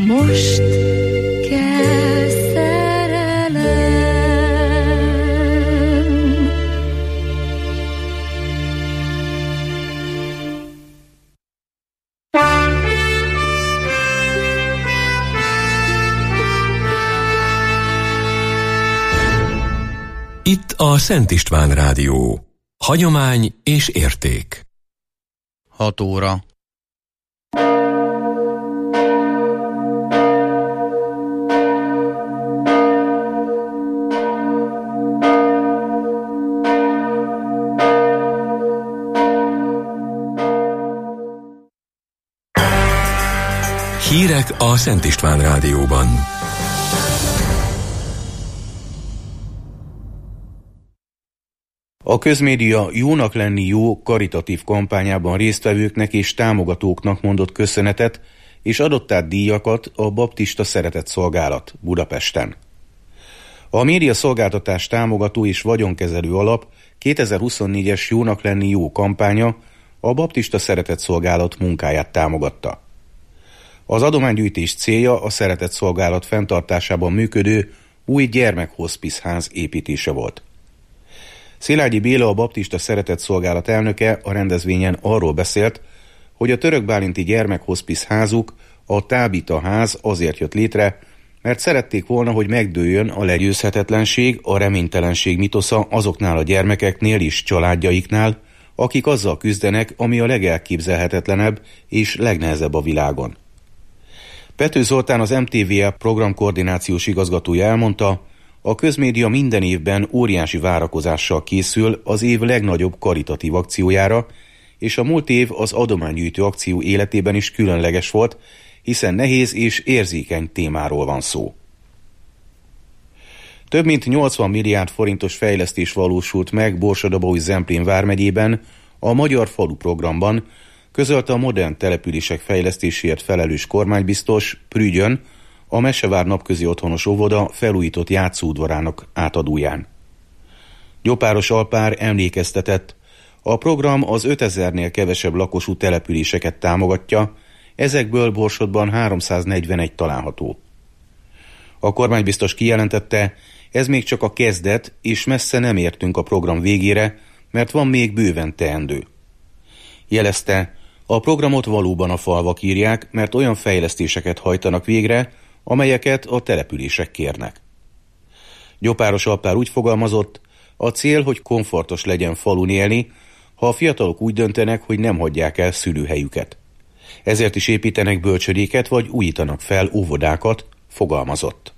Most kell szerelem. Itt a Szent István Rádió. Hagyomány és érték. 6 óra. Hírek a Szent István Rádióban. A közmédia Jónak lenni jó karitatív kampányában résztvevőknek és támogatóknak mondott köszönetet, és adott át díjakat a Baptista Szeretetszolgálat Budapesten. A média szolgáltatás támogató és vagyonkezelő alap 2024-es Jónak lenni jó kampánya a Baptista Szeretetszolgálat munkáját támogatta. Az adománygyűjtés célja a Szeretetszolgálat fenntartásában működő új gyermekhoszpiszház építése volt. Szilágyi Béla, a Baptista Szeretetszolgálat elnöke a rendezvényen arról beszélt, hogy a Török Bálinti gyermekhoszpiszházuk, a Tábita ház azért jött létre, mert szerették volna, hogy megdőljön a legyőzhetetlenség, a reménytelenség mitosza azoknál a gyermekeknél és családjaiknál, akik azzal küzdenek, ami a legelképzelhetetlenebb és legnehezebb a világon. Pető Zoltán, az MTVA programkoordinációs igazgatója elmondta, a közmédia minden évben óriási várakozással készül az év legnagyobb karitatív akciójára, és a múlt év az adománygyűjtő akció életében is különleges volt, hiszen nehéz és érzékeny témáról van szó. Több mint 80 milliárd forintos fejlesztés valósult meg Borsod-Abaúj-Zemplén vármegyében a Magyar Falu programban, közölte a modern települések fejlesztéséért felelős kormánybiztos Prügyön, a Mesevár napközi otthonos óvoda felújított játszóudvarának átadóján. Gyopáros Alpár emlékeztetett, a program az 5000-nél kevesebb lakosú településeket támogatja, ezekből Borsodban 341 található. A kormánybiztos kijelentette, ez még csak a kezdet, és messze nem értünk a program végére, mert van még bőven teendő. Jelezte, a programot valóban a falvak írják, mert olyan fejlesztéseket hajtanak végre, amelyeket a települések kérnek. Gyopáros Alpár úgy fogalmazott, a cél, hogy komfortos legyen falun élni, ha a fiatalok úgy döntenek, hogy nem hagyják el szülőhelyüket. Ezért is építenek bölcsödéket vagy újítanak fel óvodákat, fogalmazott.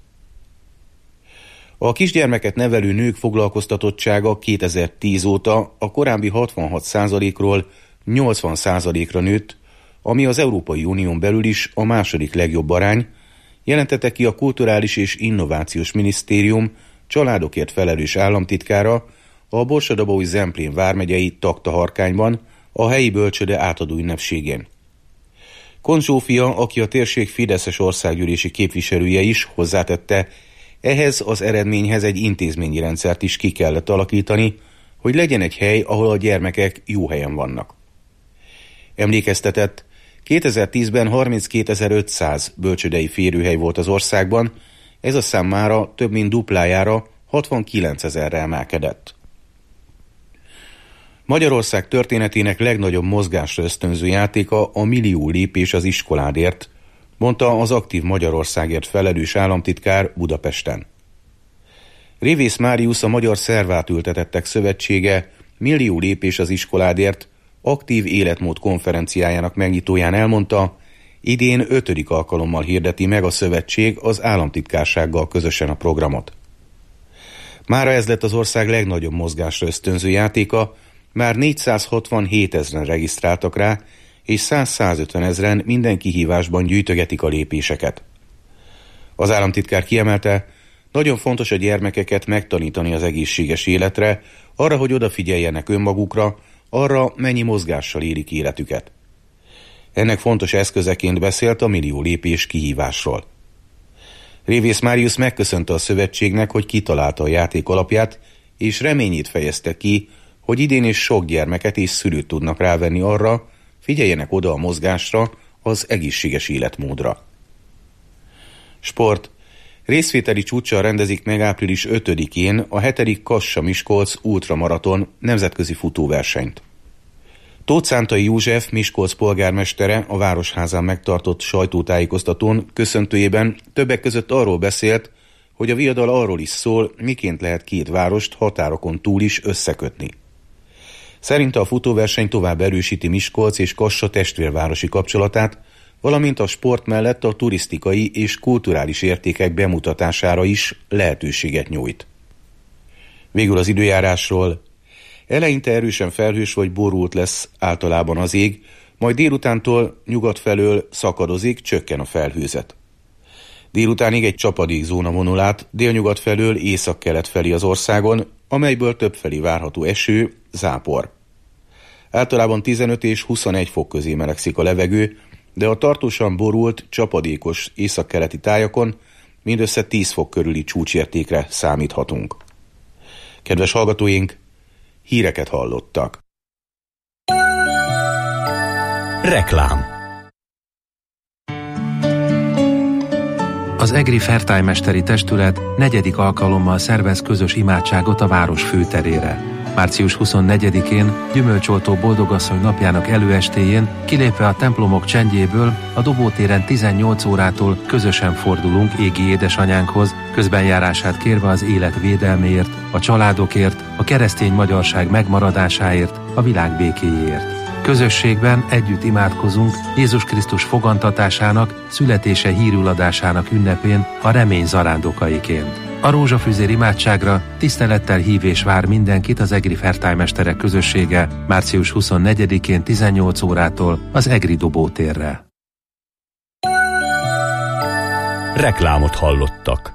A kisgyermeket nevelő nők foglalkoztatottsága 2010 óta a korábbi 66%-ról 80%-ra nőtt, ami az Európai Unión belül is a második legjobb arány, jelentette ki a Kulturális és Innovációs Minisztérium családokért felelős államtitkára a Borsod-Abaúj-Zemplén vármegyei Taktaharkányban a helyi bölcsöde átadó ünnepségén. Kon Zsófia, aki a térség fideszes országgyűlési képviselője is, hozzátette, ehhez az eredményhez egy intézményi rendszert is ki kellett alakítani, hogy legyen egy hely, ahol a gyermekek jó helyen vannak. Emlékeztetett, 2010-ben 32.500 bölcsődei férőhely volt az országban, ez a szám mára több mint duplájára 69.000-re emelkedett. Magyarország történetének legnagyobb mozgásra ösztönző játéka a millió lépés az iskoládért, mondta az Aktív Magyarországért felelős államtitkár Budapesten. Révész Máriusz, a Magyar Szervátültetettek Szövetsége millió lépés az iskoládért aktív életmód konferenciájának megnyitóján elmondta, idén 5. alkalommal hirdeti meg a szövetség az államtitkársággal közösen a programot. Mára ez lett az ország legnagyobb mozgásra ösztönző játéka, már 467 000 regisztráltak rá, és 100-150 000 minden kihívásban gyűjtögetik a lépéseket. Az államtitkár kiemelte, nagyon fontos a gyermekeket megtanítani az egészséges életre, arra, hogy odafigyeljenek önmagukra, arra, mennyi mozgással élik életüket. Ennek fontos eszközeként beszélt a millió lépés kihívásról. Révész Máriusz megköszönte a szövetségnek, hogy kitalálta a játék alapját, és reményét fejezte ki, hogy idén is sok gyermeket és szülőt tudnak rávenni arra, figyeljenek oda a mozgásra, az egészséges életmódra. Sport. Részvételi csúccsal rendezik meg április 5-én a 7. Kassa-Miskolc ultramaraton nemzetközi futóversenyt. Tóth Szántai József, Miskolc polgármestere a Városházán megtartott sajtótájékoztatón köszöntőjében többek között arról beszélt, hogy a viadal arról is szól, miként lehet két várost határokon túl is összekötni. Szerinte a futóverseny tovább erősíti Miskolc és Kassa testvérvárosi kapcsolatát, valamint a sport mellett a turisztikai és kulturális értékek bemutatására is lehetőséget nyújt. Végül az időjárásról. Eleinte erősen felhős vagy borult lesz általában az ég, majd délutántól nyugat felől szakadozik, csökken a felhőzet. Délutánig egy csapadékzóna vonul át délnyugat felől északkelet felé az országon, amelyből többfelé várható eső, zápor. Általában 15 és 21 fok közé melegszik a levegő, de a tartósan borult, csapadékos északkeleti tájakon mindössze 10 fok körüli csúcsértékre számíthatunk. Kedves hallgatóink, híreket hallottak. Reklám. Az Egri Fertájmesteri Testület 4. alkalommal szervez közös imádságot a város főterére. Március 24-én, Gyümölcsoltó Boldogasszony napjának előestéjén, kilépve a templomok csendjéből, a Dobótéren 18 órától közösen fordulunk égi édesanyánkhoz, közbenjárását kérve az élet védelméért, a családokért, a keresztény magyarság megmaradásáért, a világ békéjéért. Közösségben együtt imádkozunk Jézus Krisztus fogantatásának, születése hírüladásának ünnepén a remény zarándokaiként. A rózsafüzér imádságra tisztelettel hív és vár mindenkit az Egri Fertájmesterek közössége március 24-én 18 órától az Egri Dobótérre. Reklámot hallottak.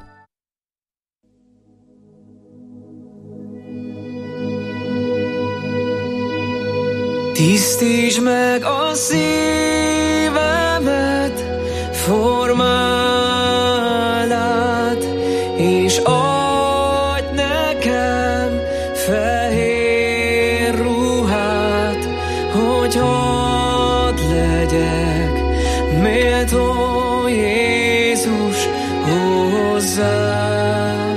Tisztítsd meg a szívemet, formáld át, és adj nekem fehér ruhát, hogy hadd legyek méltó Jézus hozzád.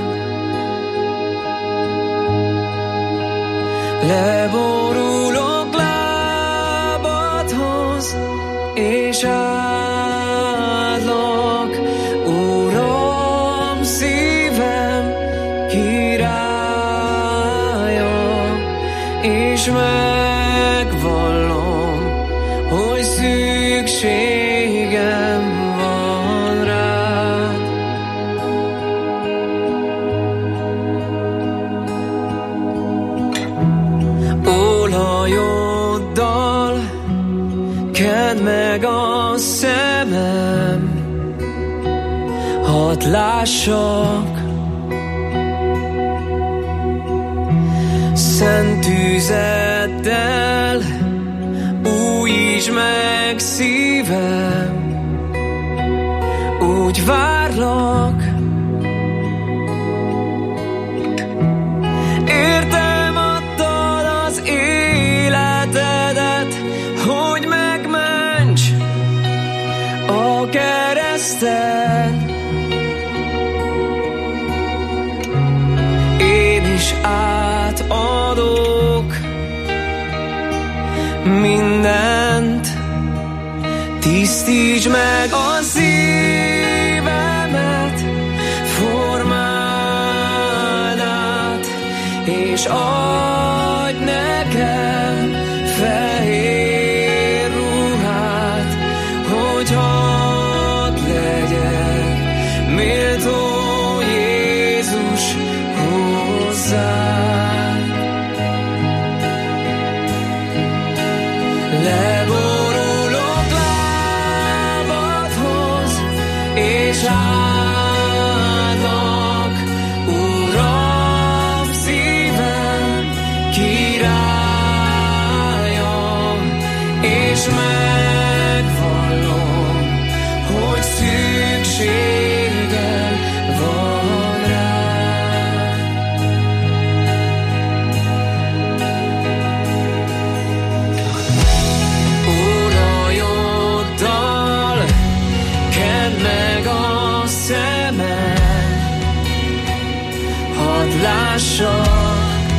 Leborulok lábadhoz, és áldlak, Uram, szívem királya, és megvallom, hogy szükségem van rád. Olajoddal kedd meg a szemem, hadd lássak, szent tüzeddel újítsd meg szívem, úgy várlak. Értem, adtad az életedet, hogy megments a kereszten. Én is átadok mindent, tisztítsd meg a szívemet, formáld át, és adj nekem fehér ruhát, hogy hadd legyek méltó Jézus hozzád. Leborulok lábadhoz, és áldlak, Uram, szívem királya, és megvallom, hogy szükségem van rád. Olajoddal kedd meg a szemem, lássak.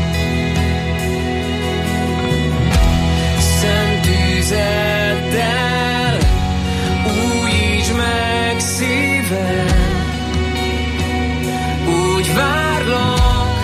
Szent tüzeddel újítsd meg szívem, úgy várlak.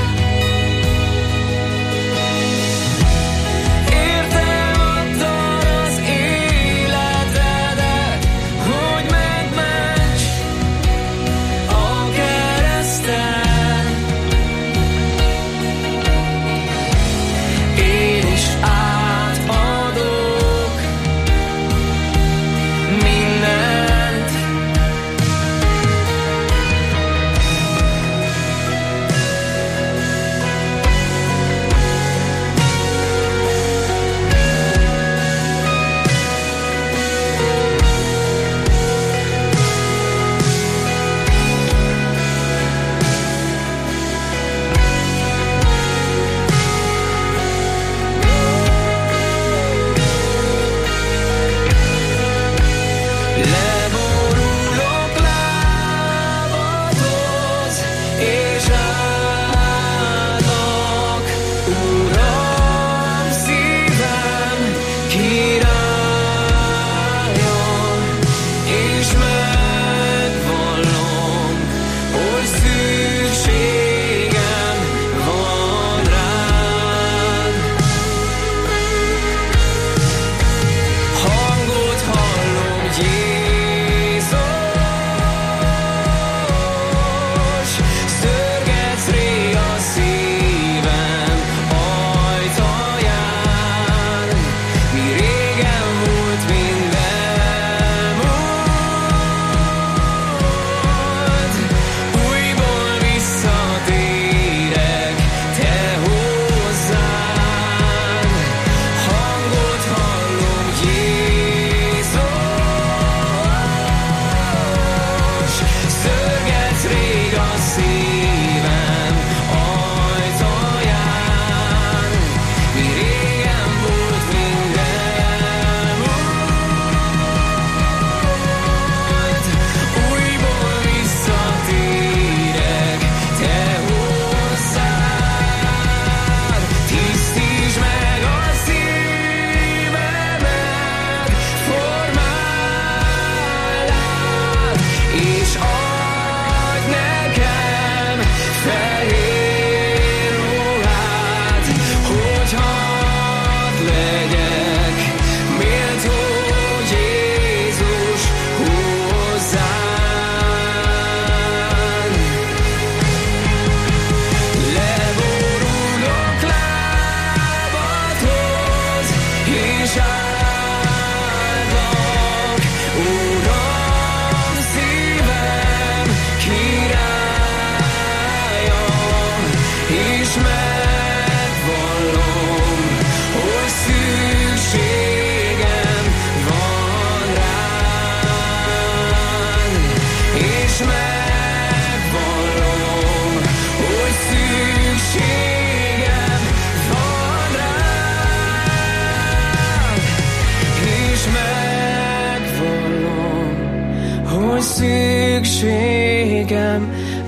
Szükségem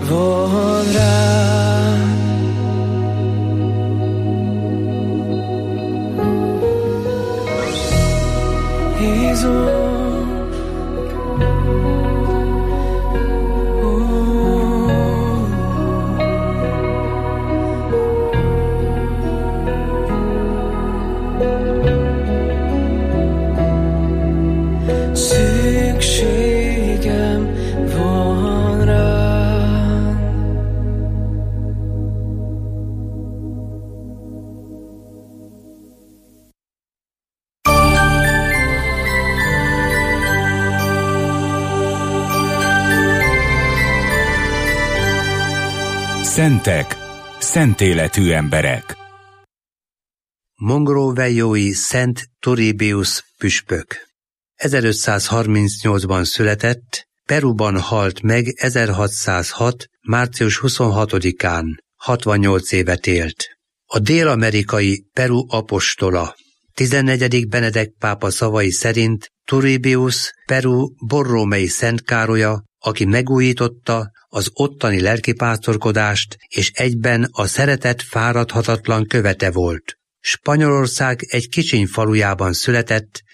van rá. Jézus, Szentek, szentéletű emberek. Mongroviói Szent Turbius püspök 1538-ban született, Peruban halt meg 1606. március 26-án, 68 évet élt. A dél-amerikai Peru apostola. 14. Benedek pápa szavai szerint Turbius Peru borrómei Szent Károlya, aki megújította az ottani lelkipásztorkodást, és egyben a szeretet fáradhatatlan követe volt. Spanyolország egy kicsiny falujában született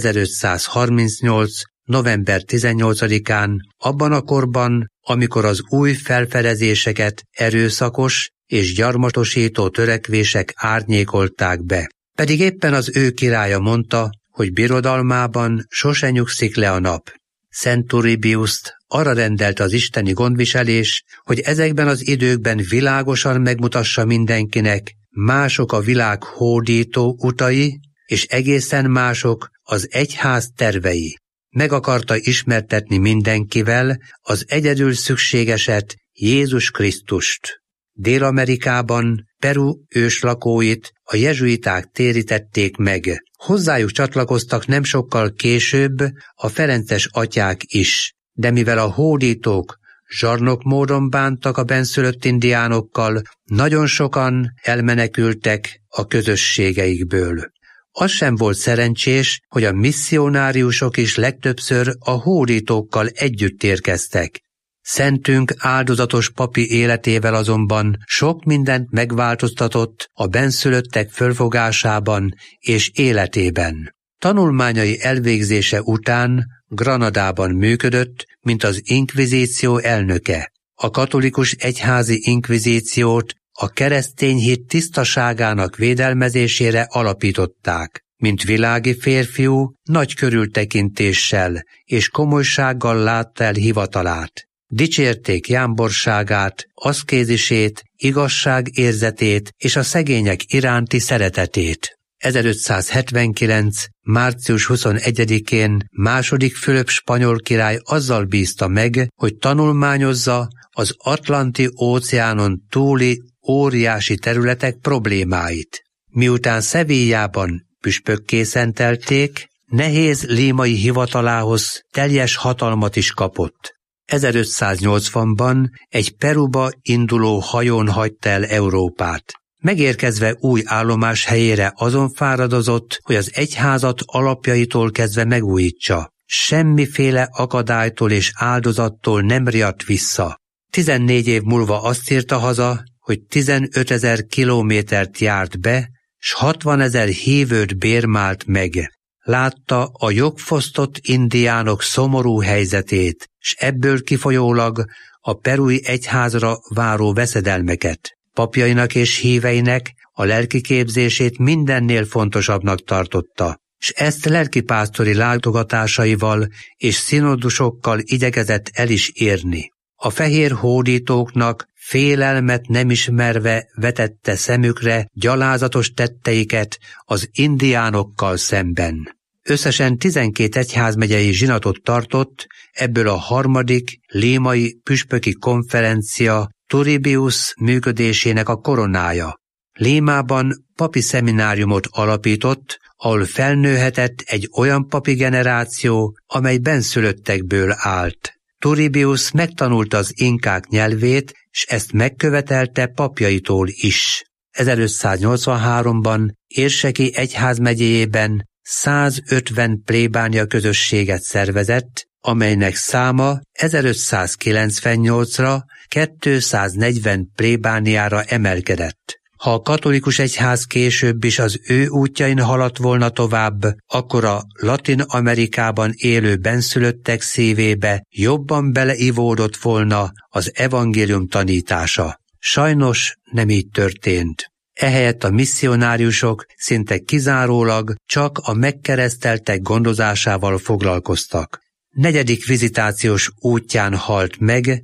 1538. november 18-án, abban a korban, amikor az új felfedezéseket erőszakos és gyarmatosító törekvések árnyékolták be. Pedig éppen az ő királya mondta, hogy birodalmában sose nyugszik le a nap. Szent Turribiust arra rendelte az isteni gondviselés, hogy ezekben az időkben világosan megmutassa mindenkinek, mások a világ hódító utai, és egészen mások az egyház tervei. Meg akarta ismertetni mindenkivel az egyedül szükségeset, Jézus Krisztust. Dél-Amerikában Peru őslakóit a jezsuiták térítették meg. Hozzájuk csatlakoztak nem sokkal később a ferences atyák is, de mivel a hódítók zsarnok módon bántak a benszülött indiánokkal, nagyon sokan elmenekültek a közösségeikből. Az sem volt szerencsés, hogy a misszionáriusok is legtöbbször a hódítókkal együtt érkeztek. Szentünk áldozatos papi életével azonban sok mindent megváltoztatott a benszülöttek fölfogásában és életében. Tanulmányai elvégzése után Granadában működött, mint az inkvizíció elnöke. A katolikus egyházi inkvizíciót a keresztény hit tisztaságának védelmezésére alapították. Mint világi férfiú, nagy körültekintéssel és komolysággal látta el hivatalát. Dicsérték jámborságát, aszkézisét, igazságérzetét és a szegények iránti szeretetét. 1579. március 21-én II. Fülöp spanyol király azzal bízta meg, hogy tanulmányozza az Atlanti-óceánon túli óriási területek problémáit. Miután Sevillában püspökké szentelték, nehéz límai hivatalához teljes hatalmat is kapott. 1580-ban egy Peruba induló hajón hagyta el Európát. Megérkezve új állomás helyére azon fáradozott, hogy az egyházat alapjaitól kezdve megújítsa. Semmiféle akadálytól és áldozattól nem riadt vissza. 14 év múlva azt írta haza, hogy 15 000 kilométert járt be, s 60 000 hívőt bérmált meg. Látta a jogfosztott indiánok szomorú helyzetét, s ebből kifolyólag a perui egyházra váró veszedelmeket. Papjainak és híveinek a lelkiképzését mindennél fontosabbnak tartotta, s ezt lelkipásztori látogatásaival és szinodusokkal igyekezett el is érni. A fehér hódítóknak félelmet nem ismerve vetette szemükre gyalázatos tetteiket az indiánokkal szemben. Összesen 12 egyházmegyei zsinatot tartott, ebből a 3. límai püspöki konferencia Turribius működésének a koronája. Límában papi szemináriumot alapított, ahol felnőhetett egy olyan papi generáció, amely benszülöttekből állt. Turribius megtanulta az inkák nyelvét, s ezt megkövetelte papjaitól is. 1583-ban Érseki egyházmegyéjében 150 plébánia közösséget szervezett, amelynek száma 1598-ra 240 plébániára emelkedett. Ha a katolikus egyház később is az ő útjain haladt volna tovább, akkor a Latin Amerikában élő benszülöttek szívébe jobban beleivódott volna az evangélium tanítása. Sajnos nem így történt. Ehelyett a misszionáriusok szinte kizárólag csak a megkereszteltek gondozásával foglalkoztak. 4. vizitációs útján halt meg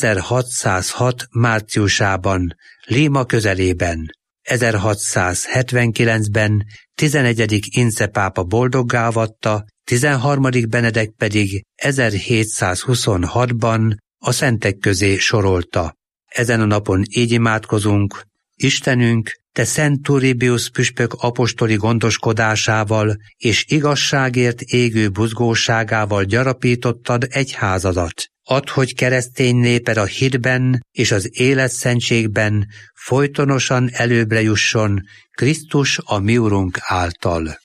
1606. márciusában, Líma közelében. 1679-ben 11. Ince pápa boldoggá avatta, 13. Benedek pedig 1726-ban a szentek közé sorolta. Ezen a napon így imádkozunk: Istenünk, Te Szent Turribius püspök apostoli gondoskodásával és igazságért égő buzgóságával gyarapítottad egyházadat. Add, hogy keresztény néped a hitben és az életszentségben folytonosan előbbre jusson Krisztus a mi Urunk által.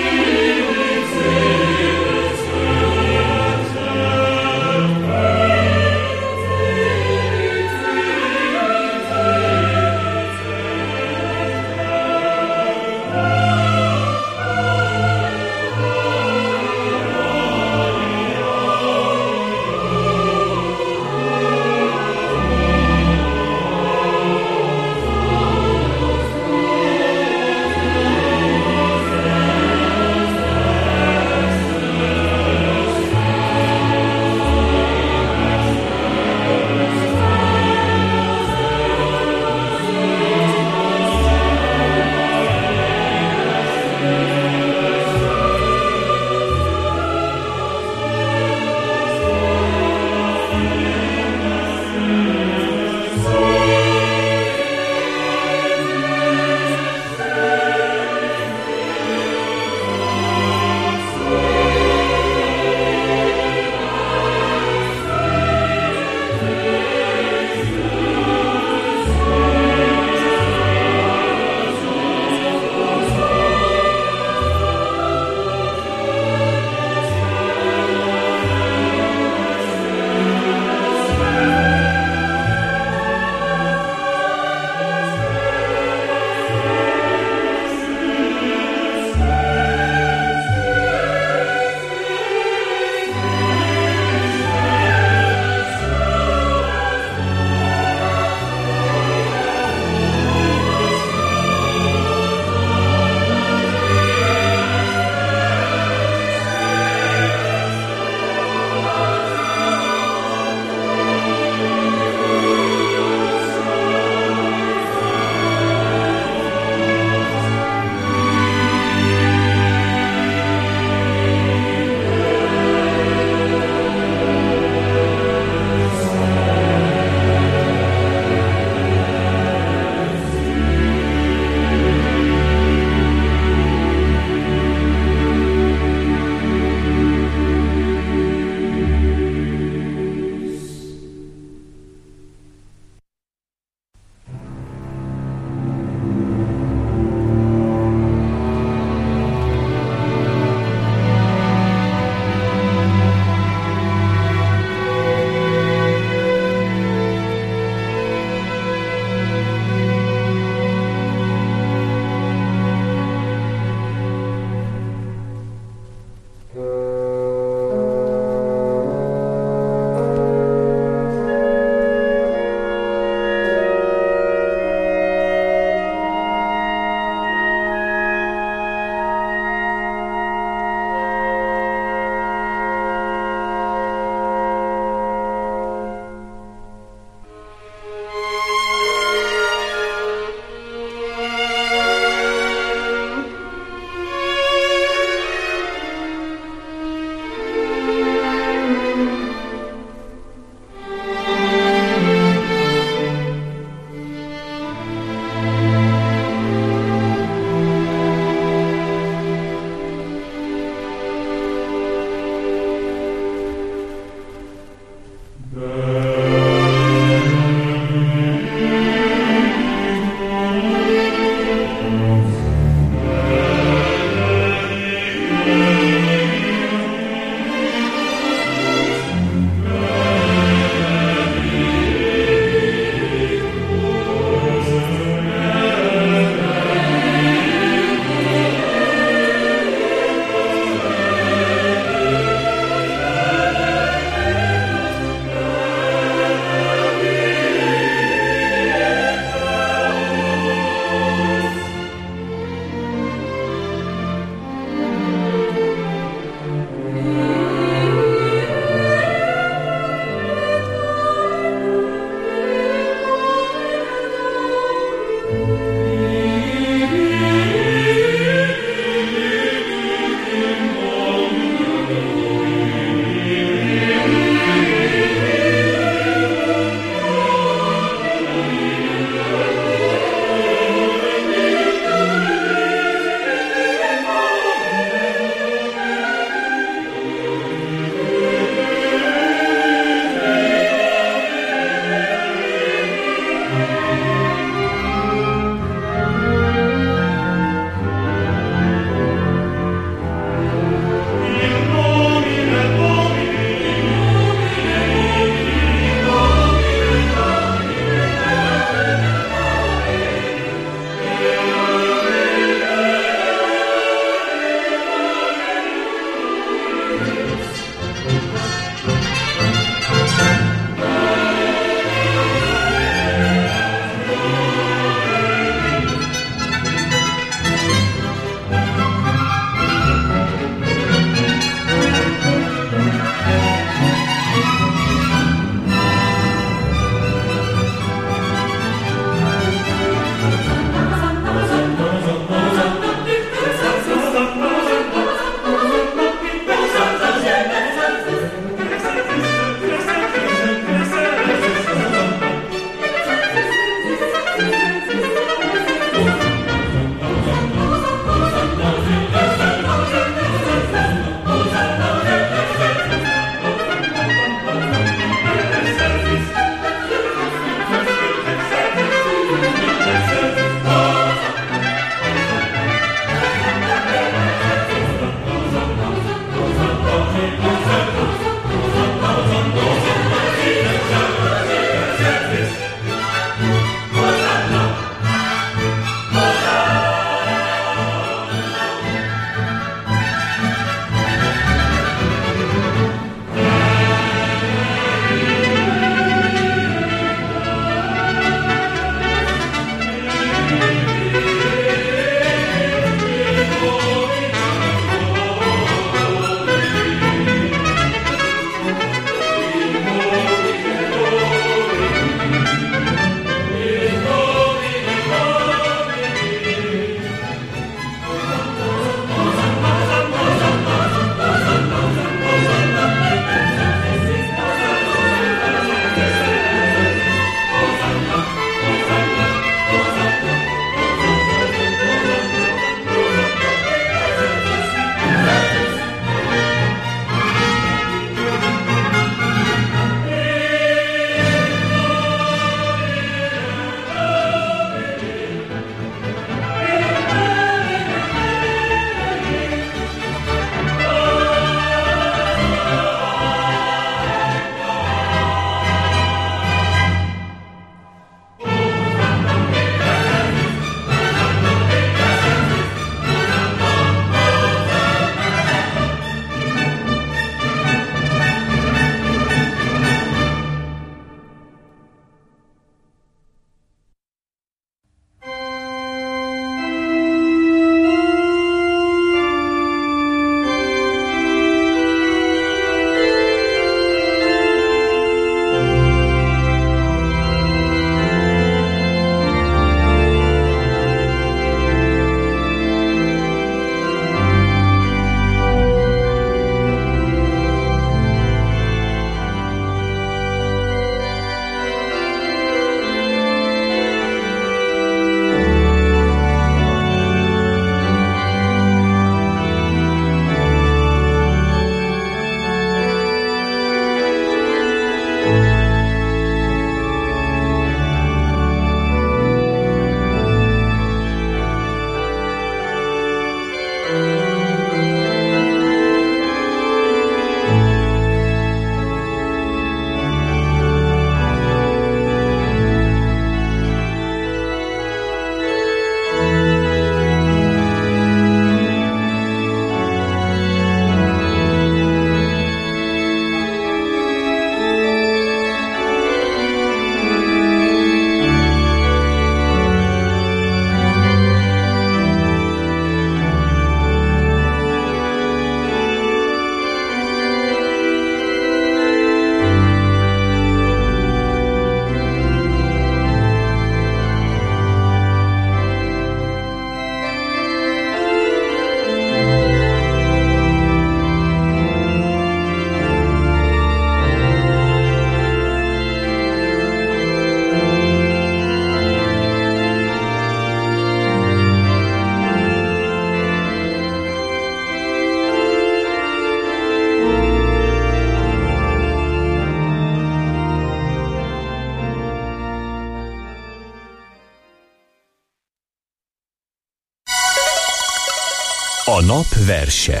A nap verse.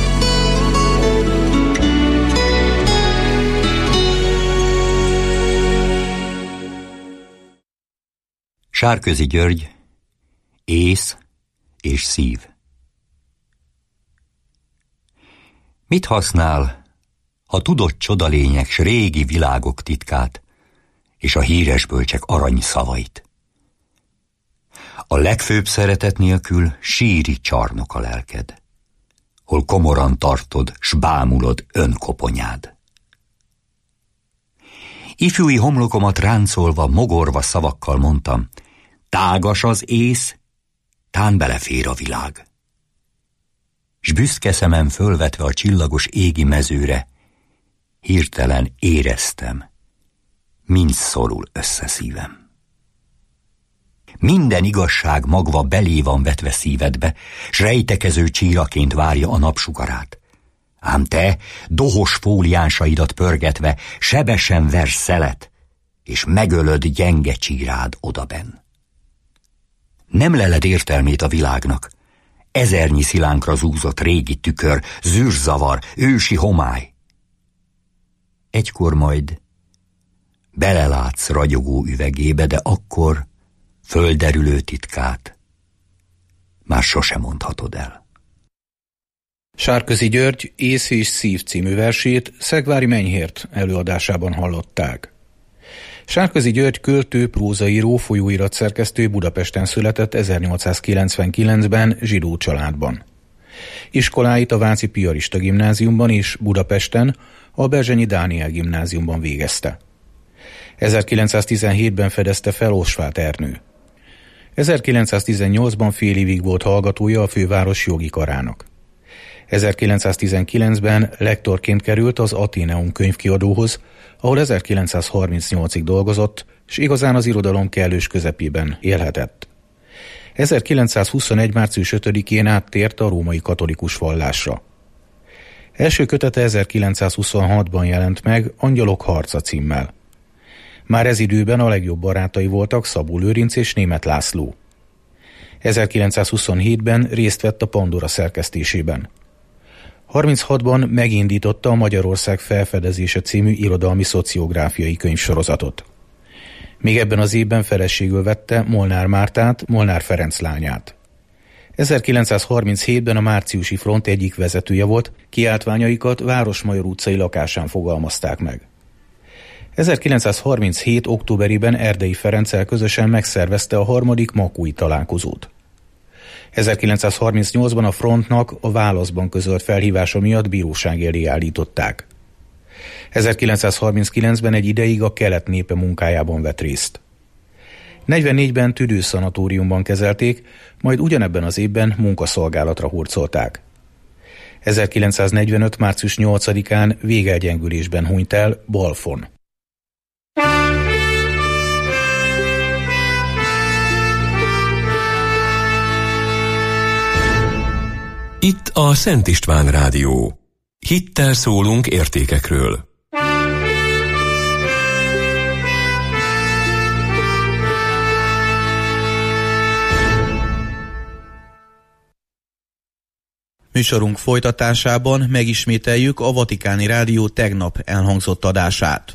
Sárközi György, ész és szív. Mit használ, ha tudod csodalények s régi világok titkát, és a híres bölcsek arany szavait? A legfőbb szeretet nélkül síri csarnok a lelked, hol komoran tartod, s bámulod önkoponyád. Ifjúi homlokomat ráncolva, mogorva szavakkal mondtam, tágas az ész, tán belefér a világ. S büszke szemem fölvetve a csillagos égi mezőre, hirtelen éreztem, mind szorul össze szívem. Minden igazság magva belé van vetve szívedbe, s rejtekező csíraként várja a napsugarát. Ám te, dohos fóliánsaidat pörgetve, sebesen versz szelet, és megölöd gyenge csírád odabenn. Nem leled értelmét a világnak, ezernyi szilánkra zúzott régi tükör, zűrzavar, ősi homály. Egykor majd belelátsz ragyogó üvegébe, de akkor földerülő titkát már sosem mondhatod el. Sárközi György Ész és szív című versét Szegvári Menyhért előadásában hallották. Sárközi György költő, prózaíró, folyóiratszerkesztő, Budapesten született 1899-ben zsidó családban. Iskoláit a Váci Piarista Gimnáziumban és Budapesten a Berzsenyi Dániel Gimnáziumban végezte. 1917-ben fedezte fel Osváth Ernő. 1918-ban fél évig volt hallgatója a főváros jogi karának. 1919-ben lektorként került az Atheneum könyvkiadóhoz, ahol 1938-ig dolgozott, és igazán az irodalom kellős közepében élhetett. 1921. március 5-én áttért a római katolikus vallásra. Első kötete 1926-ban jelent meg, Angyalok harca címmel. Már ez időben a legjobb barátai voltak Szabó Lőrinc és Németh László. 1927-ben részt vett a Pandora szerkesztésében. 36-ban megindította a Magyarország felfedezése című irodalmi szociográfiai könyvsorozatot. Még ebben az évben feleségül vette Molnár Mártát, Molnár Ferenc lányát. 1937-ben a Márciusi Front egyik vezetője volt, kiáltványaikat Városmajor utcai lakásán fogalmazták meg. 1937. októberében Erdei Ferenccel közösen megszervezte a harmadik makói találkozót. 1938-ban a Frontnak a Válaszban közölt felhívása miatt bíróság elé állították. 1939-ben egy ideig a kelet népe munkájában vett részt. 44-ben tüdőszanatóriumban kezelték, majd ugyanebben az évben munkaszolgálatra hurcolták. 1945. március 8-án végelgyengülésben hunyt el Balfon. Itt a Szent István Rádió. Hittel szólunk értékekről. Műsorunk folytatásában megismételjük a Vatikáni Rádió tegnap elhangzott adását.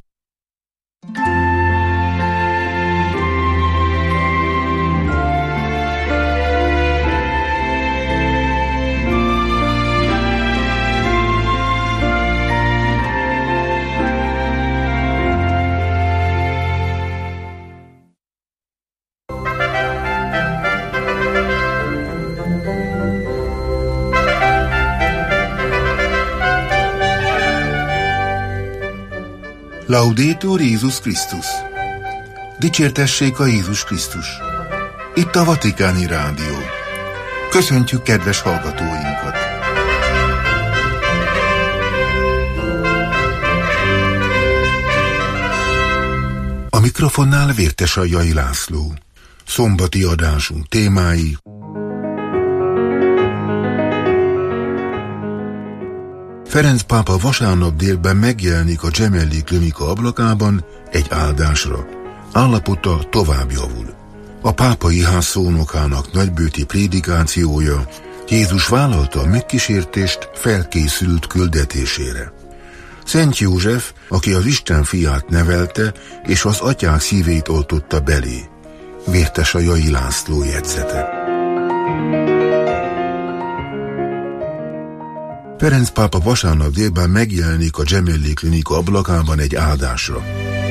Laudetur Jézus Krisztus! Dicsértessék a Jézus Krisztus! Itt a Vatikáni Rádió. Köszöntjük kedves hallgatóinkat! A mikrofonnál Vértesajjai László. Szombati adásunk témái: Ferenc pápa vasárnap délben megjelenik a Gemelli Klinika ablakában egy áldásra. Állapota tovább javul. A pápai ház szónokának nagybőti prédikációja Jézus vállalta a megkísértést felkészült küldetésére. Szent József, aki az Isten fiát nevelte, és az atyák szívét oltotta belé. Vértesajai László jegyzete. Ferenc pápa vasárnap délben megjelenik a Gemelli Klinika ablakában egy áldásra.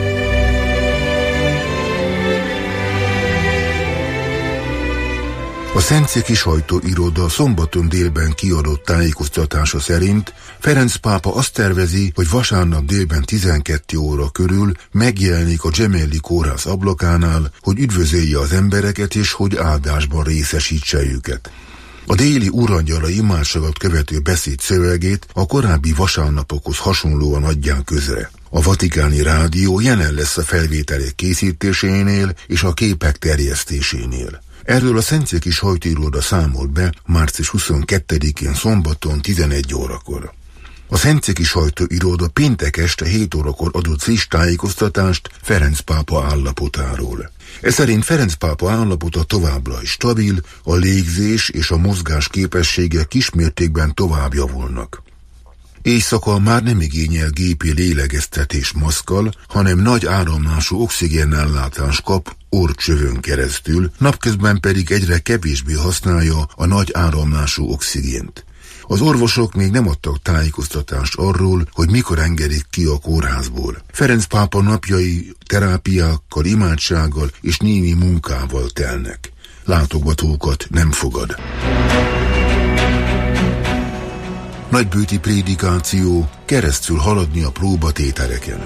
A Szentszéki Sajtóiroda szombaton délben kiadott tájékoztatása szerint Ferenc pápa azt tervezi, hogy vasárnap délben 12 óra körül megjelenik a Gemelli kórház ablakánál, hogy üdvözölje az embereket és hogy áldásban részesítse őket. A déli Urangyala imádságot követő beszéd szövegét a korábbi vasárnapokhoz hasonlóan adják közre. A Vatikáni Rádió jelen lesz a felvételek készítésénél és a képek terjesztésénél. Erről a Szentszéki Sajtóiroda számolt be március 22-én szombaton 11 órakor. A Szentszéki Sajtóiroda péntek este 7 órakor adott friss tájékoztatást Ferenc pápa állapotáról. Ez szerint Ferenc pápa állapota továbbra is stabil, a légzés és a mozgás képessége kismértékben tovább javulnak. Éjszaka már nem igényel gépi lélegeztetés maszkkal, hanem nagy áramlású oxigénellátást kap orrcsövön keresztül, napközben pedig egyre kevésbé használja a nagy áramlású oxigént. Az orvosok még nem adtak tájékoztatást arról, hogy mikor engedik ki a kórházból. Ferenc pápa napjai terápiákkal, imádsággal és némi munkával telnek. Látogatókat nem fogad. Nagybőti prédikáció, keresztül haladni a próbatételeken.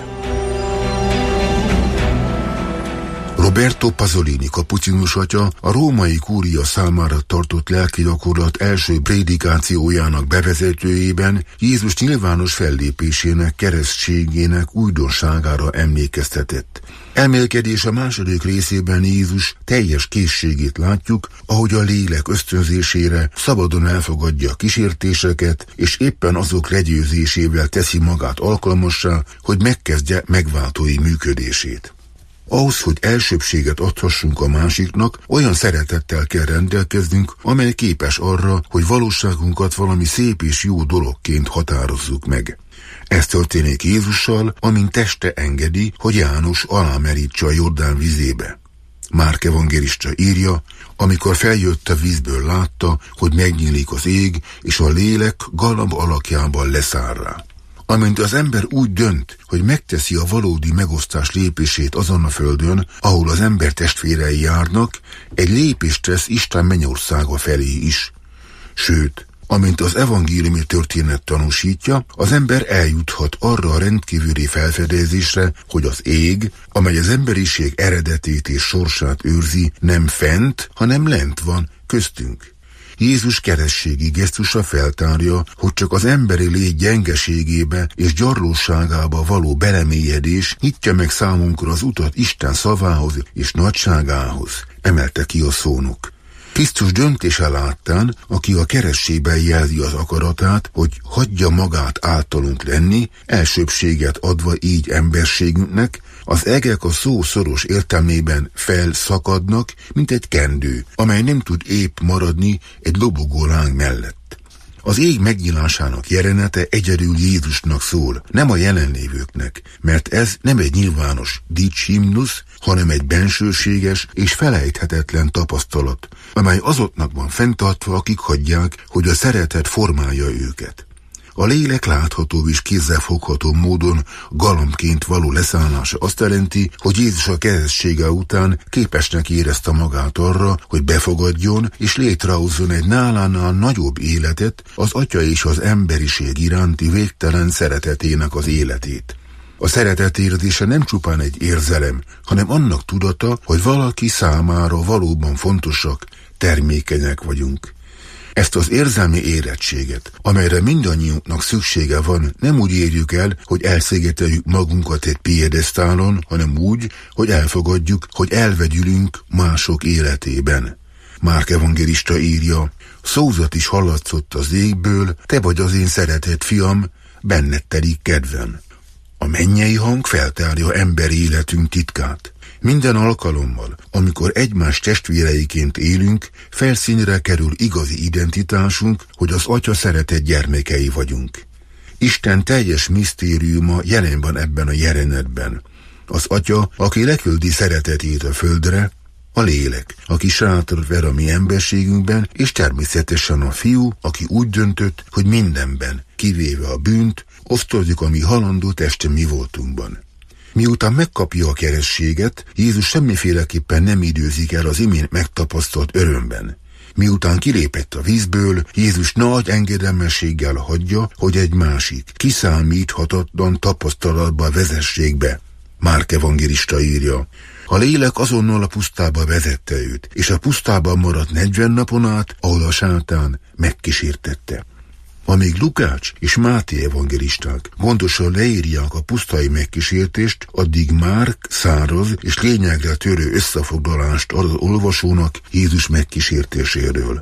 Roberto Pasolini kapucinus atya a római kúria számára tartott lelkigyakorlat első prédikációjának bevezetőjében Jézus nyilvános fellépésének, keresztségének újdonságára emlékeztetett. Elmélkedése második részében Jézus teljes készségét látjuk, ahogy a lélek ösztönzésére szabadon elfogadja a kísértéseket, és éppen azok legyőzésével teszi magát alkalmassá, hogy megkezdje megváltói működését. Ahhoz, hogy elsőbbséget adhassunk a másiknak, olyan szeretettel kell rendelkeznünk, amely képes arra, hogy valóságunkat valami szép és jó dologként határozzuk meg. Ez történik Jézussal, amint teste engedi, hogy János alámerítse a Jordán vizébe. Márk evangélista írja, amikor feljött a vízből látta, hogy megnyílik az ég, és a lélek galamb alakjában leszáll rá. Amint az ember úgy dönt, hogy megteszi a valódi megosztás lépését azon a földön, ahol az ember testvérei járnak, egy lépést tesz Isten mennyországa felé is. Sőt, amint az evangéliumi történet tanúsítja, az ember eljuthat arra a rendkívüli felfedezésre, hogy az ég, amely az emberiség eredetét és sorsát őrzi, nem fent, hanem lent van, köztünk. Jézus kerességi gesztusa feltárja, hogy csak az emberi lény gyengeségébe és gyarlóságába való belemélyedés nyitja meg számunkra az utat Isten szavához és nagyságához, emelte ki a szónok. Krisztus döntése láttán, aki a keresztségben jelzi az akaratát, hogy hagyja magát általunk lenni, elsőbbséget adva így emberségünknek, az egek a szó szoros értelmében felszakadnak, mint egy kendő, amely nem tud épp maradni egy lobogó láng mellett. Az ég megnyílásának jelenete egyedül Jézusnak szól, nem a jelenlévőknek, mert ez nem egy nyilvános dicshimnusz, hanem egy bensőséges és felejthetetlen tapasztalat, amely azoknak van fenntartva, akik hagyják, hogy a szeretet formálja őket. A lélek látható és kézzelfogható módon galambként való leszállása azt jelenti, hogy Jézus a keresztsége után képesnek érezte magát arra, hogy befogadjon és létrehozzon egy nálánál nagyobb életet, az Atya és az emberiség iránti végtelen szeretetének az életét. A szeretet érzése nem csupán egy érzelem, hanem annak tudata, hogy valaki számára valóban fontosak, termékenyek vagyunk. Ezt az érzelmi érettséget, amelyre mindannyiunknak szüksége van, nem úgy érjük el, hogy elszigeteljük magunkat egy piedesztálon, hanem úgy, hogy elfogadjuk, hogy elvegyülünk mások életében. Márk evangélista írja, szózat is hallatszott az égből, te vagy az én szeretett fiam, benned telik kedvem. A mennyei hang feltárja emberi életünk titkát. Minden alkalommal, amikor egymás testvéreiként élünk, felszínre kerül igazi identitásunk, hogy az Atya szeretett gyermekei vagyunk. Isten teljes misztériuma jelen van ebben a jelenetben. Az Atya, aki leküldi szeretetét a földre, a Lélek, aki sátrat ver a mi emberségünkben, és természetesen a Fiú, aki úgy döntött, hogy mindenben, kivéve a bűnt, osztozjuk a mi halandó teste mi voltunkban. Miután megkapja a kerességet, Jézus semmiféleképpen nem időzik el az imént megtapasztalt örömben. Miután kilépett a vízből, Jézus nagy engedelmességgel hagyja, hogy egy másik, kiszámíthatatlan tapasztalatba vezessék be. Márk evangélista írja: a lélek azonnal a pusztába vezette őt, és a pusztában maradt 40 napon át, ahol a sátán megkísértette. Amíg Lukács és Máté evangélisták gondosan leírják a pusztai megkísértést, addig Márk száraz és lényegre törő összefoglalást ad az olvasónak Jézus megkísértéséről.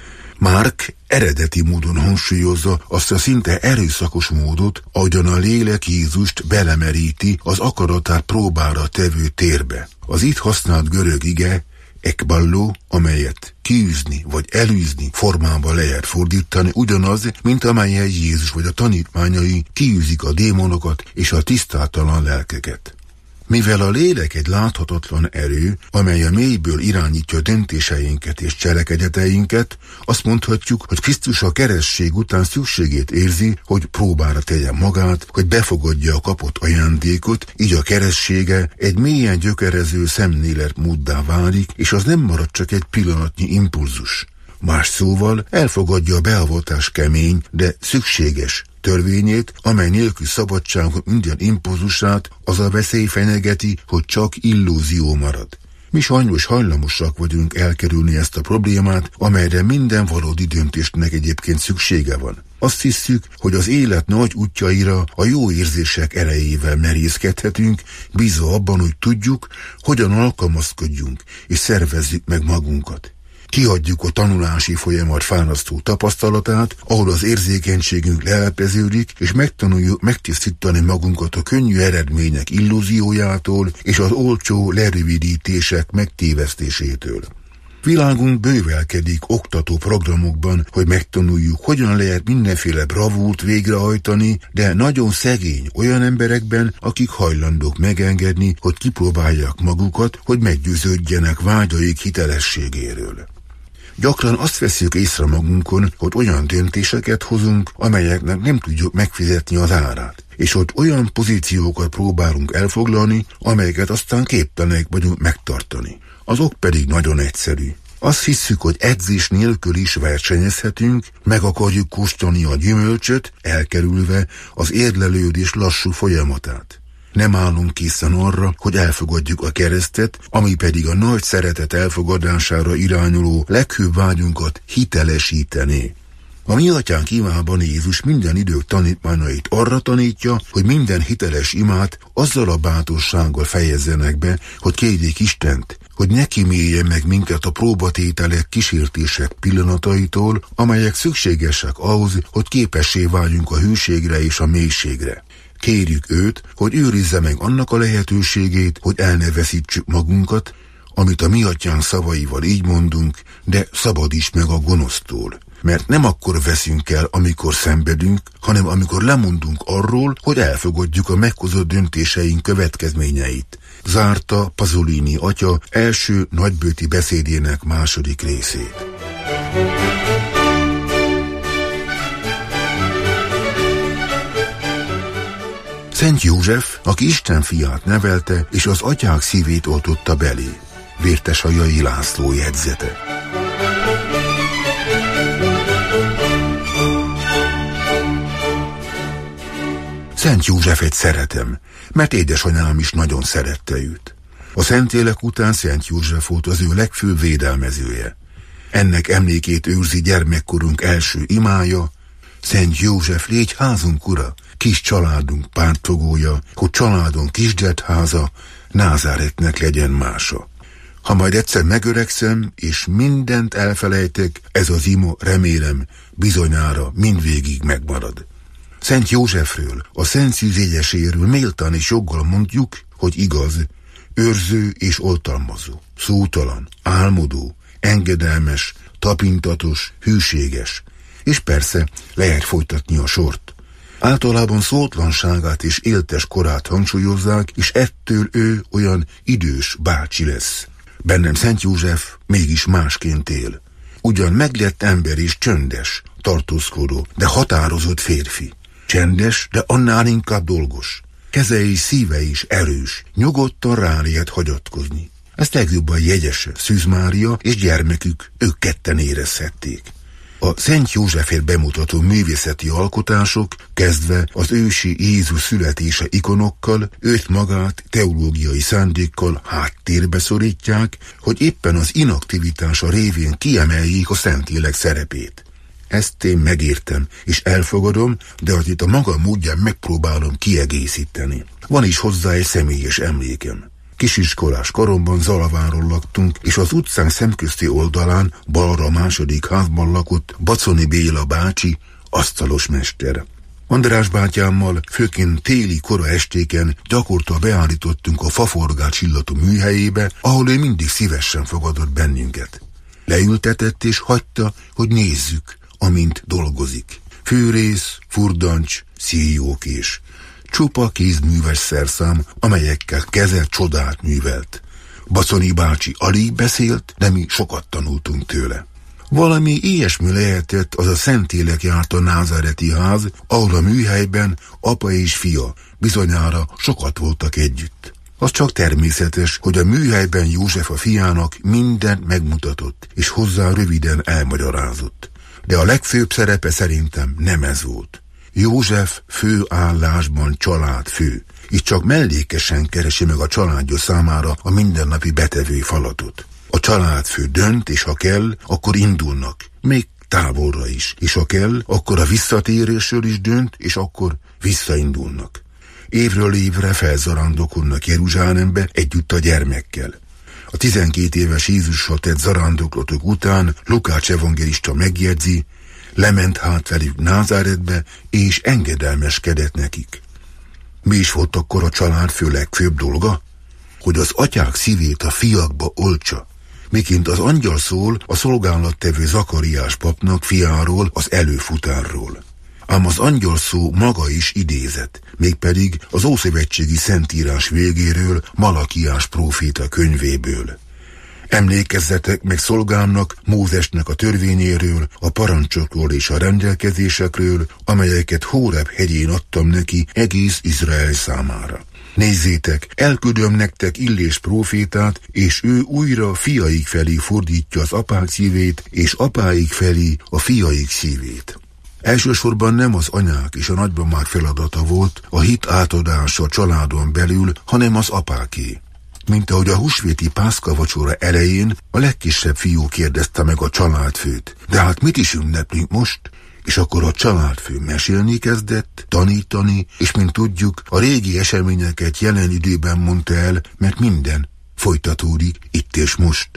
Márk eredeti módon hangsúlyozza azt a szinte erőszakos módot, ahogyan a lélek Jézust belemeríti az akaratát próbára tevő térbe. Az itt használt görög ige ekballó, amelyet kiűzni vagy elűzni formába lehet fordítani, ugyanaz, mint amelyen Jézus vagy a tanítványai kiűzik a démonokat és a tisztátalan lelkeket. Mivel a lélek egy láthatatlan erő, amely a mélyből irányítja döntéseinket és cselekedeteinket, azt mondhatjuk, hogy Krisztus a keresztség után szükségét érzi, hogy próbára tegye magát, hogy befogadja a kapott ajándékot, így a keressége egy mélyen gyökerező szemléletmóddá válik, és az nem marad csak egy pillanatnyi impulzus. Más szóval elfogadja a beavatás kemény, de szükséges törvényét, amely nélkül szabadságot minden impulzusát az a veszély fenyegeti, hogy csak illúzió marad. Mi sajnos hajlamosak vagyunk elkerülni ezt a problémát, amelyre minden valódi döntésnek egyébként szüksége van. Azt hisszük, hogy az élet nagy útjaira a jó érzések erejével merészkedhetünk, bízva abban, hogy tudjuk, hogyan alkalmazkodjunk és szervezzük meg magunkat. Kiadjuk a tanulási folyamat fárasztó tapasztalatát, ahol az érzékenységünk lelepeződik, és megtanuljuk megtisztítani magunkat a könnyű eredmények illúziójától és az olcsó lerövidítések megtévesztésétől. Világunk bővelkedik oktató programokban, hogy megtanuljuk, hogyan lehet mindenféle bravúrt végrehajtani, de nagyon szegény olyan emberekben, akik hajlandók megengedni, hogy kipróbálják magukat, hogy meggyőződjenek vágyaik hitelességéről. Gyakran azt veszük észre magunkon, hogy olyan döntéseket hozunk, amelyeknek nem tudjuk megfizetni az árát, és hogy olyan pozíciókat próbálunk elfoglalni, amelyeket aztán képtelenek vagyunk megtartani. Az ok pedig nagyon egyszerű. Azt hisszük, hogy edzés nélkül is versenyezhetünk, meg akarjuk kóstolni a gyümölcsöt, elkerülve az érlelődés lassú folyamatát. Nem állunk készen arra, hogy elfogadjuk a keresztet, ami pedig a nagy szeretet elfogadására irányuló leghőbb vágyunkat hitelesítené. A mi atyánk imában Jézus minden idők tanítványait arra tanítja, hogy minden hiteles imát azzal a bátorsággal fejezzenek be, hogy kérjék Istent, hogy ne kímélje meg minket a próbatételek, kísértések pillanataitól, amelyek szükségesek ahhoz, hogy képessé váljunk a hűségre és a mélységre. Kérjük őt, hogy őrizze meg annak a lehetőségét, hogy el ne veszítsük magunkat, amit a mi atyánk szavaival így mondunk, de szabadíts meg a gonosztól. Mert nem akkor veszünk el, amikor szenvedünk, hanem amikor lemondunk arról, hogy elfogadjuk a meghozott döntéseink következményeit. Zárta Pasolini atya első nagybőti beszédének második részét. Szent József, aki Isten fiát nevelte, és az atyák szívét oltotta belé. Vértesajai László jegyzete. Szent Józsefet szeretem, mert édesanyám is nagyon szerette őt. A Szentlélek után Szent József volt az ő legfőbb védelmezője. Ennek emlékét őrzi gyermekkorunk első imája: Szent József, légy házunk ura, kis családunk pártfogója, hogy családon kisgyertháza, Názáretnek legyen mása. Ha majd egyszer megöregszem, és mindent elfelejtek, ez az ima, remélem, bizonyára mindvégig megmarad. Szent Józsefről, a Szent Szűz jegyeséről méltán és joggal mondjuk, hogy igaz, őrző és oltalmazó, szótalan, álmodó, engedelmes, tapintatos, hűséges, és persze lehet folytatni a sort. Általában szótlanságát és éltes korát hangsúlyozzák, és ettől ő olyan idős bácsi lesz. Bennem Szent József mégis másként él. Ugyan meglett ember és csöndes, tartózkodó, de határozott férfi. Csendes, de annál inkább dolgos. Keze és szíve is erős, nyugodtan rá lehet hagyatkozni. Ezt legjobban Jegyese, Szűz Mária és gyermekük, ők ketten érezhették. A Szent Józsefért bemutató művészeti alkotások, kezdve az ősi Jézus születése ikonokkal, őt magát teológiai szándékkal háttérbe szorítják, hogy éppen az inaktivitása révén kiemeljék a Szentlélek szerepét. Ezt én megértem, és elfogadom, de azért a maga módján megpróbálom kiegészíteni. Van is hozzá egy személyes emlékem. Kisiskolás koromban Zalaváron laktunk, és az utcánk szemközti oldalán balra a második házban lakott Baconi Béla bácsi, asztalos mester. András bátyámmal főként téli kora estéken gyakorta beállítottunk a faforgács illatú műhelyébe, ahol ő mindig szívesen fogadott bennünket. Leültetett és hagyta, hogy nézzük, amint dolgozik. Fűrész, furdancs, szíjókés. Csupa kézműves szerszám, amelyekkel keze csodát művelt. Baconi bácsi alig beszélt, de mi sokat tanultunk tőle. Valami ilyesmi lehetett az a Szentlélek járt a názáreti ház, ahol a műhelyben apa és fia bizonyára sokat voltak együtt. Az csak természetes, hogy a műhelyben József a fiának mindent megmutatott, és hozzá röviden elmagyarázott. De a legfőbb szerepe szerintem nem ez volt. József főállásban családfő, és csak mellékesen keresi meg a családja számára a mindennapi betevő falatot. A családfő dönt, és ha kell, akkor indulnak, még távolra is, és ha kell, akkor a visszatérésről is dönt, és akkor visszaindulnak. Évről évre felzarándokolnak Jeruzsálembe együtt a gyermekkel. A 12 éves Jézussal tett zarándoklatok után Lukács evangélista megjegyzi, lement hát velük Názáretbe, és engedelmeskedett nekik. Mi is volt akkor a családfő legfőbb dolga? Hogy az atyák szívét a fiakba oltsa, miként az angyal szól a szolgálattevő Zakariás papnak fiáról, az előfutárról. Ám az angyal szó maga is idézett, mégpedig az ószövetségi szentírás végéről, Malakiás próféta könyvéből. Emlékezzetek meg szolgámnak, Mózesnek a törvényéről, a parancsokról és a rendelkezésekről, amelyeket Hóreb hegyén adtam neki egész Izrael számára. Nézzétek, elküldöm nektek Illés prófétát, és ő újra fiaik felé fordítja az apák szívét, és apáik felé a fiaik szívét. Elsősorban nem az anyák és a nagymamák feladata volt a hit átadása a családon belül, hanem az apáké. Mint ahogy a húsvéti Pászka vacsora elején a legkisebb fiú kérdezte meg a családfőt. De hát mit is ünneplünk most? És akkor a családfő mesélni kezdett, tanítani, és mint tudjuk, a régi eseményeket jelen időben mondta el, mert minden folytatódik itt és most.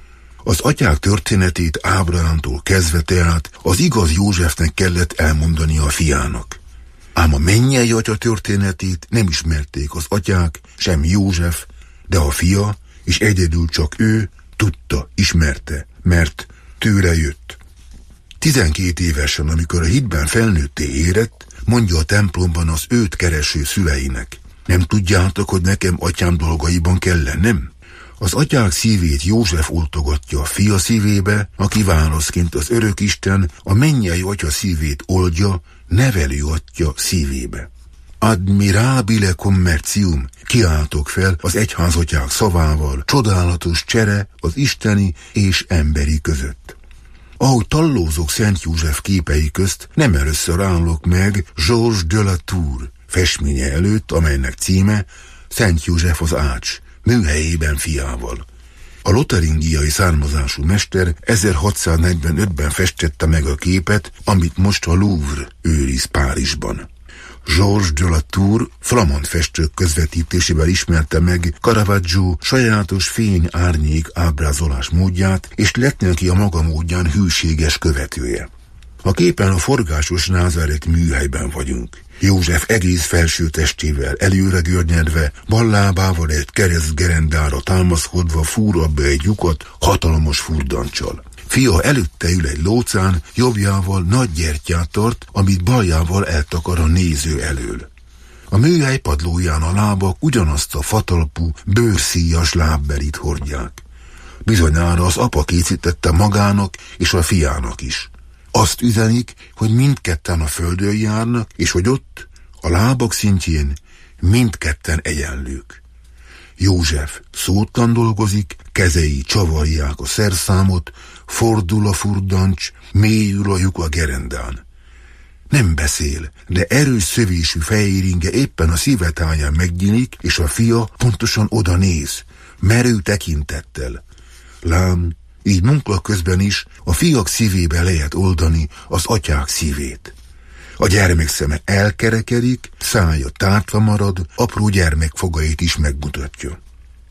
Az atyák történetét Ábrahámtól kezdve tehát az igaz Józsefnek kellett elmondani a fiának. Ám a mennyei atya történetét nem ismerték az atyák, sem József, de a fia, és egyedül csak ő tudta, ismerte, mert tőle jött. 12 évesen, amikor a hitben felnőtté érett, mondja a templomban az őt kereső szüleinek. Nem tudjátok, hogy nekem atyám dolgaiban kell lennem? Az atyák szívét József oltogatja a fia szívébe, aki válaszként az Örökisten a mennyei atya szívét oldja, nevelő atya szívébe. Admirabile commercium, kiáltok fel az egyházatyák szavával, csodálatos csere az isteni és emberi között. Ahogy tallózok Szent József képei közt, nem először állok meg Georges de la Tour festménye előtt, amelynek címe Szent József az ács, műhelyében fiával. A lotaringiai származású mester 1645-ben festette meg a képet, amit most a Louvre őriz Párizsban. Georges de la Tour flamand festők közvetítésével ismerte meg Caravaggio sajátos fény-árnyék ábrázolás módját, és lett neki a maga módján hűséges követője. A képen a forgásos Názáret műhelyben vagyunk. József egész felső testével előre görnyedve, bal lábával egy keresztgerendára támaszkodva fúr be egy lyukat hatalmas furdancsal. Fia előtte ül egy lócán, jobbjával nagy gyertyát tart, amit baljával eltakar a néző elől. A műhely padlóján a lábak ugyanazt a fatalpú, bőrszíjas lábbelit hordják. Bizonyára az apa készítette magának és a fiának is. Azt üzenik, hogy mindketten a földön járnak, és hogy ott, a lábak szintjén mindketten egyenlők. József szótlan dolgozik, kezei csavarják a szerszámot, fordul a furdancs, mélyül a lyuk a gerendán. Nem beszél, de erős szövésű fejéringe éppen a szívetáján megnyílik, és a fia pontosan oda néz, merő tekintettel. Lám, így munka közben is a fiak szívébe lehet oldani az atyák szívét. A gyermek szeme elkerekedik, szája tártva marad, apró gyermekfogait is megmutatja.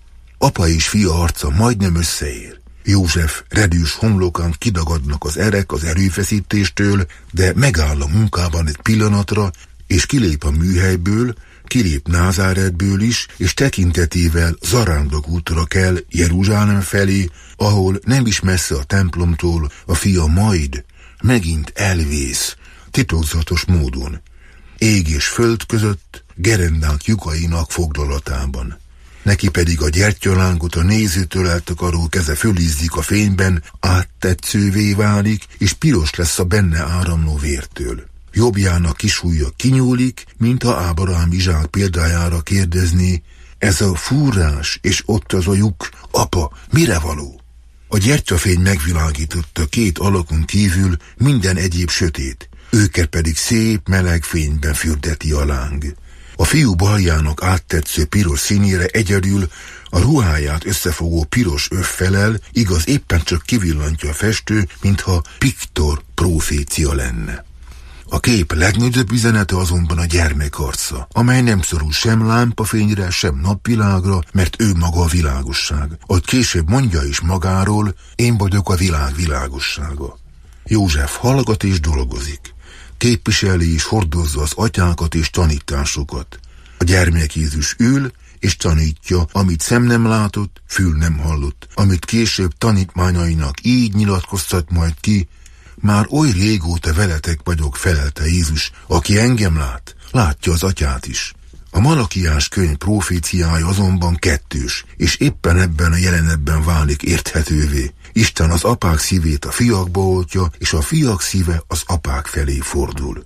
Apa és fia arca majdnem összeér. József redős homlokán kidagadnak az erek az erőfeszítéstől, de megáll a munkában egy pillanatra, és kilép a műhelyből, kilép Názáretből is, és tekintetével zarándok útra kell Jeruzsálem felé, ahol nem is messze a templomtól a fia majd megint elvész, titokzatos módon. Ég és föld között, gerendák lyukainak foglalatában. Neki pedig a gyertyalángot a nézőtől eltakaró keze fölízzik a fényben, áttetszővé válik, és piros lesz a benne áramló vértől. Jobbjának kisujja kinyúlik, mintha Ábrahám Izsák példájára kérdezné, ez a fúrás és ott az a lyuk, apa, mire való? A gyertyafény megvilágította két alakon kívül minden egyéb sötét, őket pedig szép meleg fényben fürdeti a láng. A fiú baljának áttetsző piros színére egyedül a ruháját összefogó piros öv felel, igaz éppen csak kivillantja a festő, mintha piktor profécia lenne. A kép legnagyobb üzenete azonban a gyermek arca, amely nem szorul sem lámpafényre, sem napvilágra, mert ő maga a világosság. Ott később mondja is magáról, én vagyok a világ világossága. József hallgat és dolgozik. Képviseli és hordozza az atyákat és tanításokat. A gyermek Jézus ül és tanítja, amit szem nem látott, fül nem hallott, amit később tanítmányainak így nyilatkoztat majd ki, már oly régóta veletek vagyok, felelte Jézus, aki engem lát, látja az atyát is. A Malakiás könyv proféciája azonban kettős, és éppen ebben a jelenetben válik érthetővé. Isten az apák szívét a fiakba oltja, és a fiak szíve az apák felé fordul.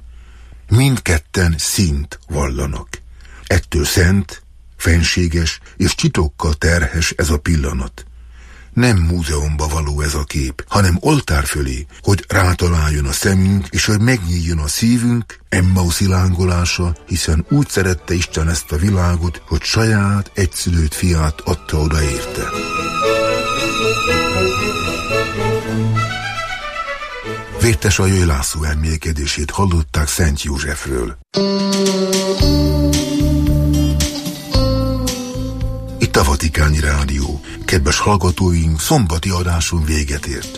Mindketten színt vallanak. Ettől szent, fenséges és titokkal terhes ez a pillanat. Nem múzeumba való ez a kép, hanem oltár fölé, hogy rátaláljon a szemünk, és hogy megnyíljon a szívünk, Emmauszi lángolása, hiszen úgy szerette Isten ezt a világot, hogy saját egyszülött fiát adta oda érte. Vértesaljai László elmélkedését hallották Szent Józsefről. Itt a Vatikáni Rádió. Kedves hallgatóink, szombati adáson véget ért.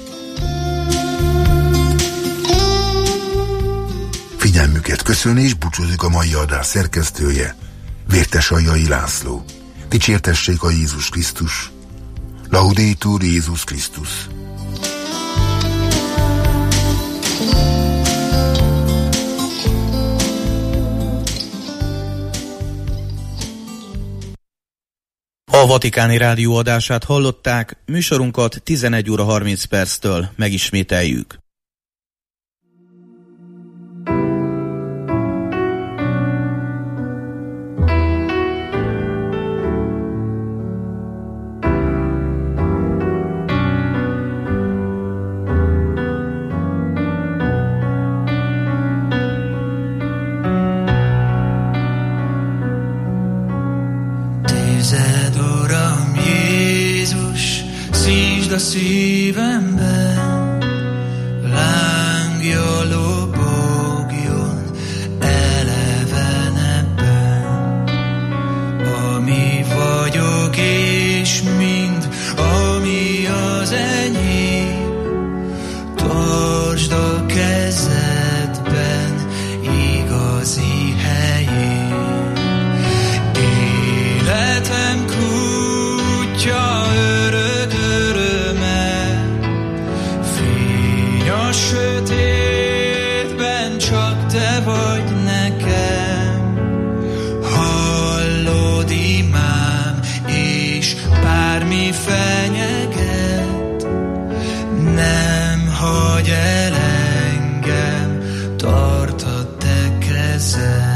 Figyelmüket köszöni és búcsúzik a mai adás szerkesztője, Vértesaljai László. Dicsértessék a Jézus Krisztus. Laudetur Jézus Krisztus. A Vatikáni Rádió adását hallották, műsorunkat 11 óra 30 perctől megismételjük. A szívemben lángja lobogjon elevenebben, ami vagyok és mind, ami az enyém, tartsd a kezed. szívben csak te vagy nekem. Hallod imám, és bármi fenyeget, nem hagy el engem, tart a te kezed.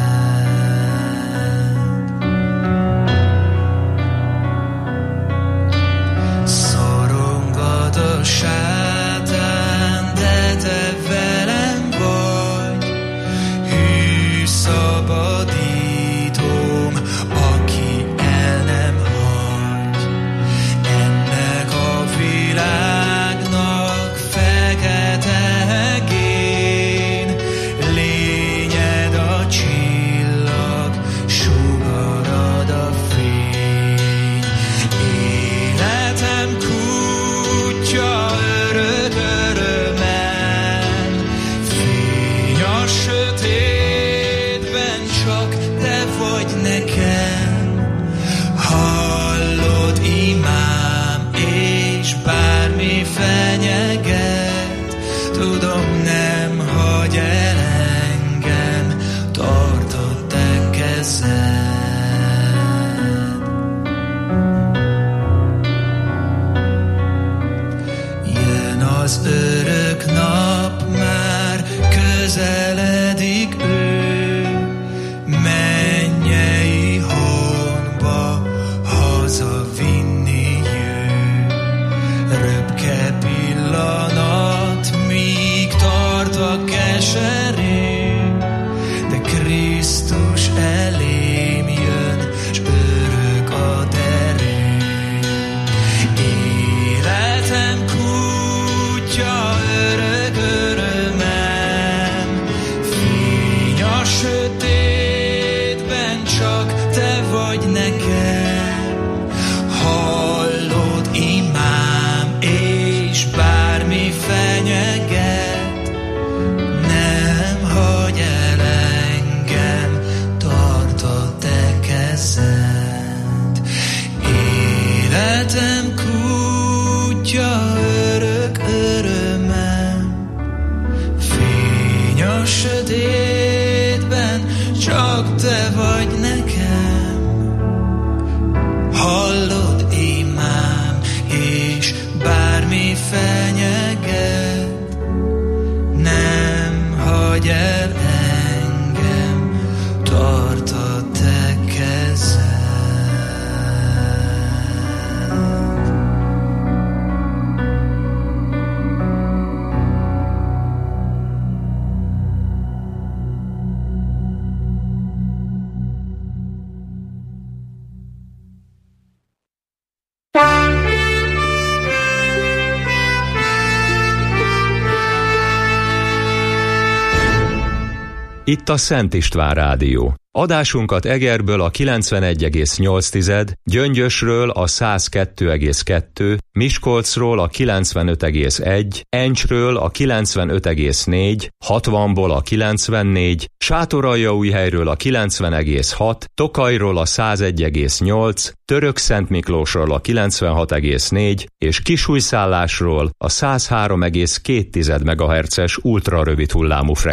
Szorongad a sátán, de te velem vagy, hű szabadítom, aki el nem hagy. Ennek a világnak feketegén lényed a csillag, sugarad a fény. Életem kútja örök örömem, fény a sötétben, csak te vagy nekem. Hallod imám, és bármi fenyeget, tudom, nem hagy el engem, tart a te kezed. Jön az örök nap, már közeledik ő, mennyei honba hazavinni jő. Röpke pillanat, míg tart a keserű, de Krisztus elém jön, s örök a derű. Életem kútja örök örömem, fény a sötétben, csak te vagy nekem. Hallod imám, és bármi fenyeget, nem hagy el engem, tart a te kezed. Életem kútja örök örömem, fény a sötétben, csak te vagy nekem. Hallod imám, és bármi fenyeget, nem hagy el engem, tart a te kezed. Itt a Szent István Rádió. Adásunkat Egerből a 91,8, Gyöngyösről a 102,2, Miskolcról a 95,1, Encsről a 95,4, 60-ból a 94, Sátoraljaújhelyről a 90,6, Tokajról a 101,8, Törökszentmiklósról a 96,4 és Kisújszállásról a 103,2 MHz-es ultrarövid hullámú